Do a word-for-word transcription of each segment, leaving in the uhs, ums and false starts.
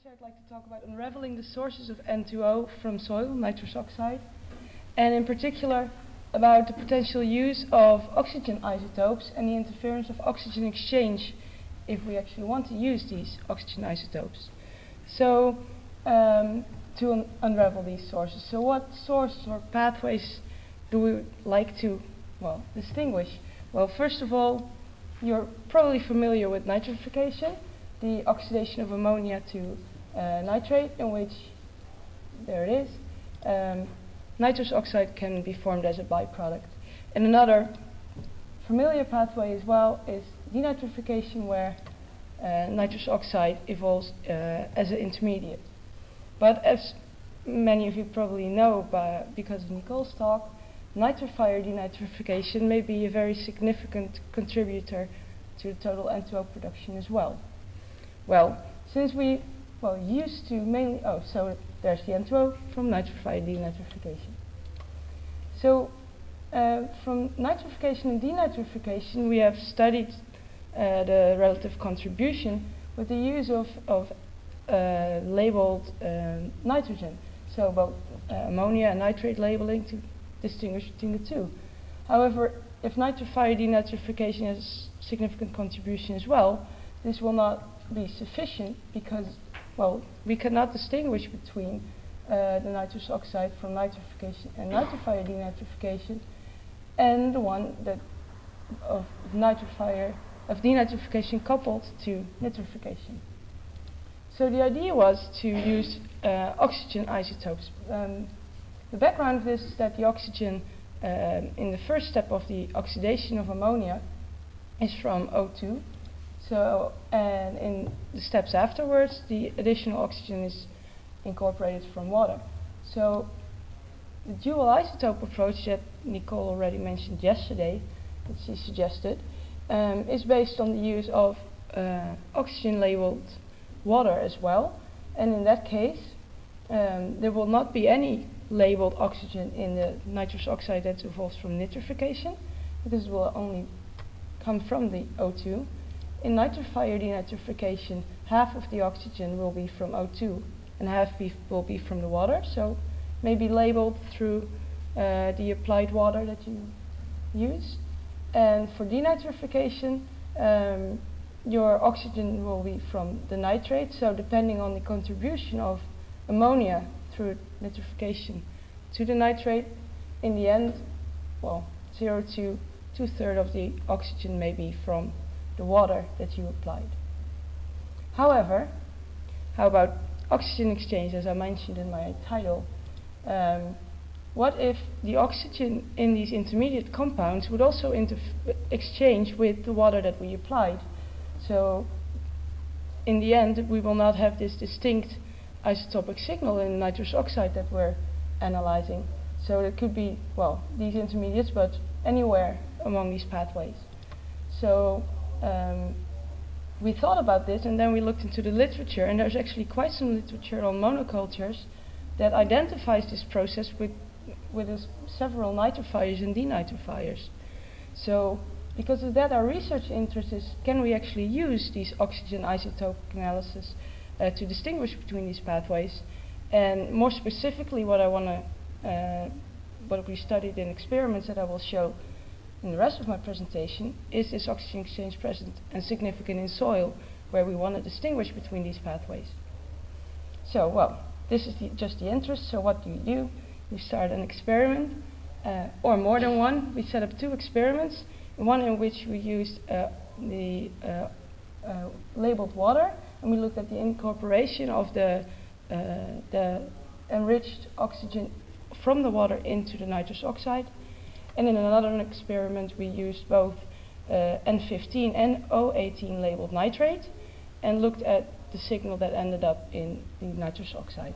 lecture, I'd like to talk about unraveling the sources of N two O from soil, nitrous oxide, and in particular about the potential use of oxygen isotopes and the interference of oxygen exchange if we actually want to use these oxygen isotopes. So, um, to un unravel these sources. So what sources or pathways do we like to, well, distinguish? Well, first of all, you're probably familiar with nitrification, the oxidation of ammonia to uh, nitrate, in which, there it is, um, nitrous oxide can be formed as a byproduct. And another familiar pathway as well is denitrification, where uh, nitrous oxide evolves uh, as an intermediate. But as many of you probably know by, because of Nicole's talk, nitrifier denitrification may be a very significant contributor to the total N two O production as well. Well, since we well used to mainly, oh, so there's the N two O from nitrifier denitrification. So uh, from nitrification and denitrification, we have studied uh, the relative contribution with the use of, of uh, labeled uh, nitrogen. So both uh, ammonia and nitrate labeling to distinguish between the two. However, if nitrifier denitrification has significant contribution as well, this will not be sufficient because, well, we cannot distinguish between uh, the nitrous oxide from nitrification and nitrifier denitrification, and the one that of nitrifier of denitrification coupled to nitrification. So the idea was to use uh, oxygen isotopes. Um, the background of this is that the oxygen um, in the first step of the oxidation of ammonia is from O two. So, and in the steps afterwards, the additional oxygen is incorporated from water. So, the dual isotope approach that Nicole already mentioned yesterday, that she suggested, um, is based on the use of uh, oxygen-labeled water as well. And in that case, um, there will not be any labeled oxygen in the nitrous oxide that evolves from nitrification, because it will only come from the O two. In nitrifier denitrification, half of the oxygen will be from O two and half be will be from the water, so maybe labeled through uh, the applied water that you use. And for denitrification, um, your oxygen will be from the nitrate, so depending on the contribution of ammonia through nitrification to the nitrate, in the end, well, zero to two-thirds of the oxygen may be from the water that you applied. However, how about oxygen exchange, as I mentioned in my title? Um, what if the oxygen in these intermediate compounds would also exchange with the water that we applied? So, in the end, we will not have this distinct isotopic signal in nitrous oxide that we're analyzing. So it could be, well, these intermediates, but anywhere among these pathways. So um, we thought about this, and then we looked into the literature, and there's actually quite some literature on monocultures that identifies this process with, with uh, several nitrifiers and denitrifiers. So because of that, our research interest is, can we actually use these oxygen isotope analysis uh, to distinguish between these pathways? And more specifically, what I want to, uh, what we studied in experiments that I will show in the rest of my presentation, is this oxygen exchange present and significant in soil, where we want to distinguish between these pathways. So, well, this is the, just the interest. So what do you do? You start an experiment, uh, or more than one. We set up two experiments, one in which we used uh, the uh, uh, labeled water, and we looked at the incorporation of the, uh, the enriched oxygen from the water into the nitrous oxide. And in another experiment, we used both uh, N fifteen and O eighteen labeled nitrate and looked at the signal that ended up in the nitrous oxide.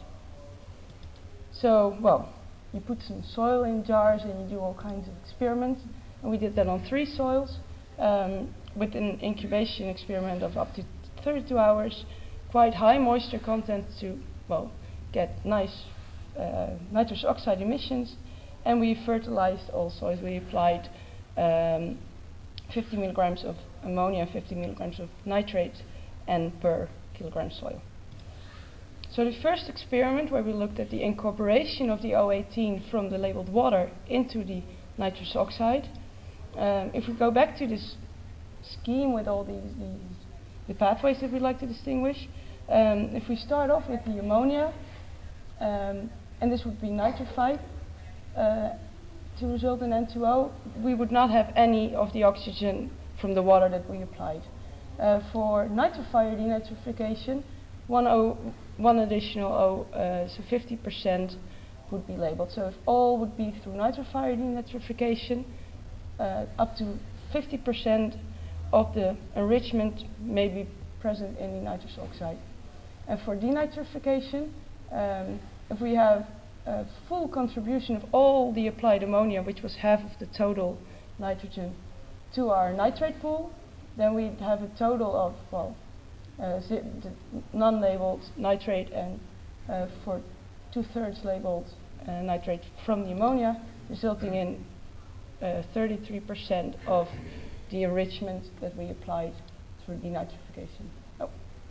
So, well, you put some soil in jars and you do all kinds of experiments. And we did that on three soils um, with an incubation experiment of up to thirty-two hours, quite high moisture content to, well, get nice uh, nitrous oxide emissions. And we fertilized all soils. We applied um, fifty milligrams of ammonia, fifty milligrams of nitrate, and per kilogram soil. So the first experiment, where we looked at the incorporation of the O eighteen from the labeled water into the nitrous oxide. Um, if we go back to this scheme with all these, these the pathways that we'd like to distinguish, um, if we start off with the ammonia, um, and this would be nitrified uh, to result in N two O, we would not have any of the oxygen from the water that we applied. Uh, for nitrifier denitrification, one, o, one additional O, uh, so fifty percent would be labeled. So if all would be through nitrifier denitrification, uh, up to fifty percent of the enrichment may be present in the nitrous oxide. And for denitrification, um, if we have a full contribution of all the applied ammonia, which was half of the total nitrogen, to our nitrate pool, then we'd have a total of, well, uh, the non-labeled nitrate and uh, for two-thirds labeled uh, nitrate from the ammonia, resulting in uh, thirty-three percent of the enrichment that we applied through denitrification. Oh.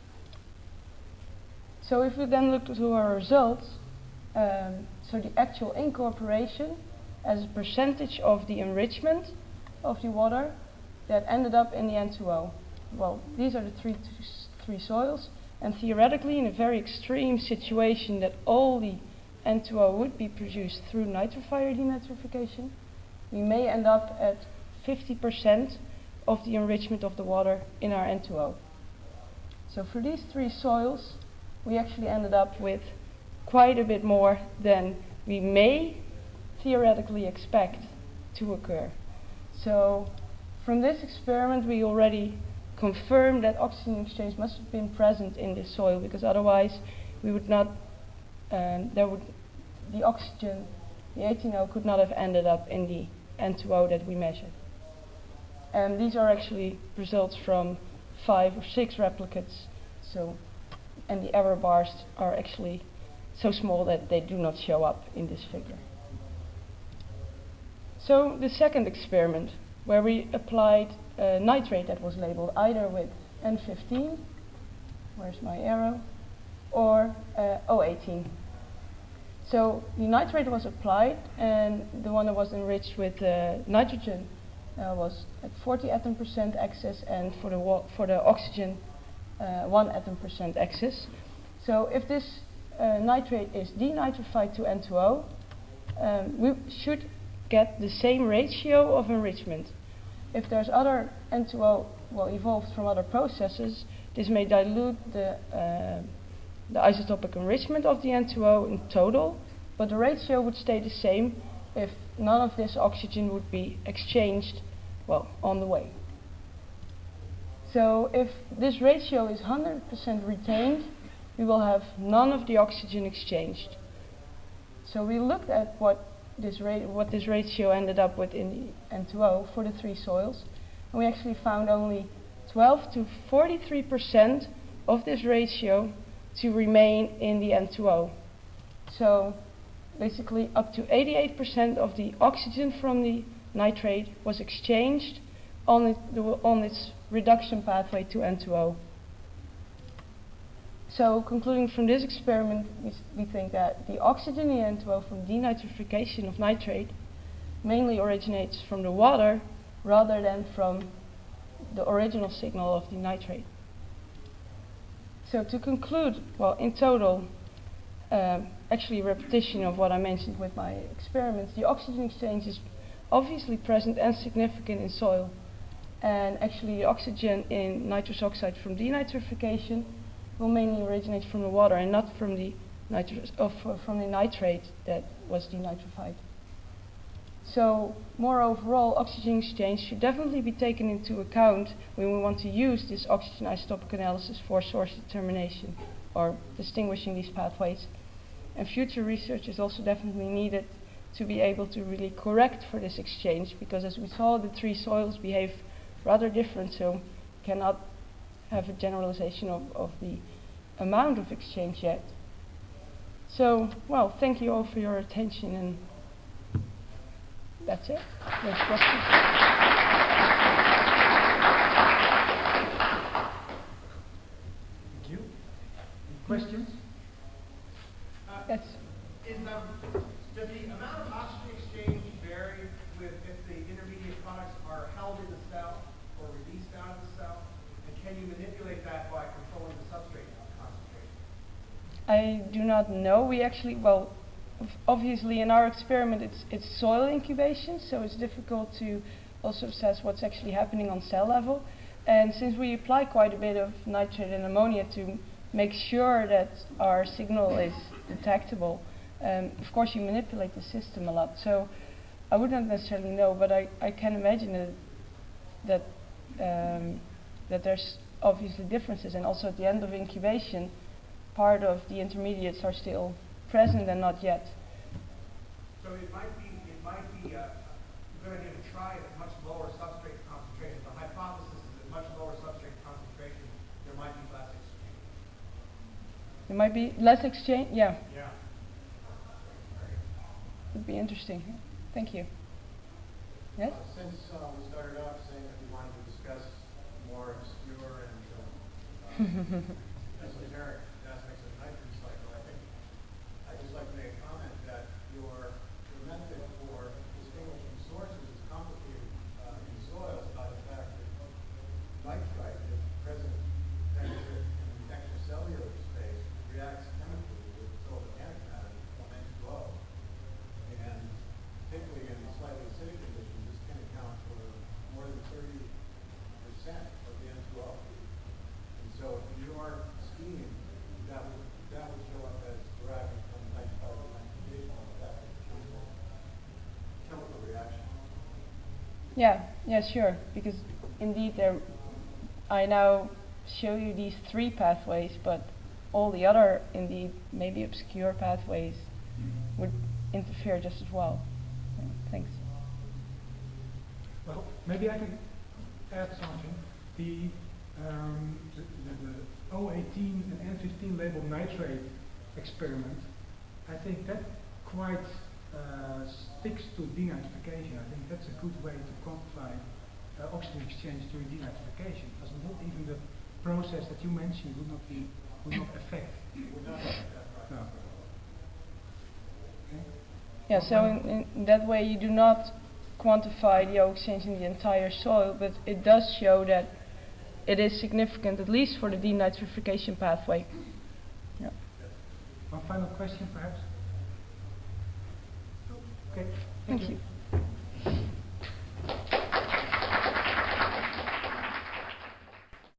So if we then look to our results, um, so the actual incorporation as a percentage of the enrichment of the water that ended up in the N two O. Well, these are the three, three soils, and theoretically, in a very extreme situation that all the N two O would be produced through nitrifier denitrification, we may end up at fifty percent of the enrichment of the water in our N two O. So for these three soils, we actually ended up with quite a bit more than we may theoretically expect to occur. So from this experiment, we already confirmed that oxygen exchange must have been present in this soil, because otherwise we would not, um, there would, the oxygen, the eighteen O, could not have ended up in the N two O that we measured. And these are actually results from five or six replicates. So, and the error bars are actually so small that they do not show up in this figure. So the second experiment, where we applied uh, nitrate that was labeled either with N fifteen, where's my arrow, or uh, O eighteen. So the nitrate was applied, and the one that was enriched with uh, nitrogen uh, was at forty atom percent excess, and for the wa for the oxygen, uh, one atom percent excess. So if this uh, nitrate is denitrified to N two O, um, we should get the same ratio of enrichment. If there's other N two O, well, evolved from other processes, this may dilute the uh, the isotopic enrichment of the N two O in total, but the ratio would stay the same if none of this oxygen would be exchanged, well, on the way. So if this ratio is one hundred percent retained, we will have none of the oxygen exchanged. So we looked at what this, ra what this ratio ended up with in the N two O for the three soils, and we actually found only twelve to forty-three percent of this ratio to remain in the N two O. So basically up to eighty-eight percent of the oxygen from the nitrate was exchanged on, it, the, on its reduction pathway to N two O. So concluding from this experiment, we, we think that the oxygen in the N two O from denitrification of nitrate mainly originates from the water rather than from the original signal of the nitrate. So to conclude, well, in total, um, actually a repetition of what I mentioned with my experiments, the oxygen exchange is obviously present and significant in soil. And actually the oxygen in nitrous oxide from denitrification will mainly originate from the water and not from the, nitrous, uh, from the nitrate that was denitrified. So, more overall, oxygen exchange should definitely be taken into account when we want to use this oxygen isotopic analysis for source determination or distinguishing these pathways. And future research is also definitely needed to be able to really correct for this exchange, because as we saw, the three soils behave rather different, so cannot have a generalization of, of the amount of exchange yet. So, well, thank you all for your attention, and that's it. Next question. Thank you. Any questions? Yes. Is um, does the amount of oxygen exchange vary with if the intermediate products are held in the cell or released out of the cell? And can you manipulate that by controlling the substrate concentration? I do not know. We actually, well, obviously in our experiment it's, it's soil incubation, so it's difficult to also assess what's actually happening on cell level. And since we apply quite a bit of nitrate and ammonia to make sure that our signal is detectable, um, of course you manipulate the system a lot. So I would not necessarily know, but I, I can imagine that, that, um, that there's obviously differences, and also at the end of incubation, part of the intermediates are still present and not yet. So it might be, it might be uh, a good idea to try it at much lower substrate concentration. The hypothesis is at much lower substrate concentration, there might be less exchange. There might be less exchange, yeah. Yeah. Would be interesting. Thank you. Yes? Uh, since uh, we started off saying that we wanted to discuss more obscure and uh, esoteric aspects of the nitrogen cycle, I think I'd just like to make a comment that your, your method for distinguishing sources is complicated uh, in soils by the fact that nitrite, if present extra, in the extracellular space, reacts chemically with its organic matter from N two O. And particularly in slightly acidic conditions, this can account for more than thirty percent of the N two O. And so in your scheme, that would, that would show up as deriving from nitrified nitrification on that chemical, chemical reaction. Yeah, yeah, sure. Because indeed, there, I now show you these three pathways, but all the other, indeed, maybe obscure pathways would interfere just as well. Yeah, thanks. Well, maybe I can add something. The, um, the, the, the O eighteen and N fifteen labeled nitrate experiment, I think that quite uh, sticks to denitrification. I think that's a good way to quantify uh, oxygen exchange during denitrification. Because not even the process that you mentioned would not be would not affect. Would not affect that process. No. Okay. Yeah, so in, in that way you do not quantify the O exchange in the entire soil, but it does show that it is significant, at least for the denitrification pathway. Yeah. One final question, perhaps? Okay. Thank Thank you. you.